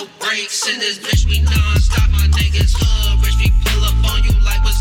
no brakes in this bitch, we non-stop. My niggas hood rich, we pull up on you like what's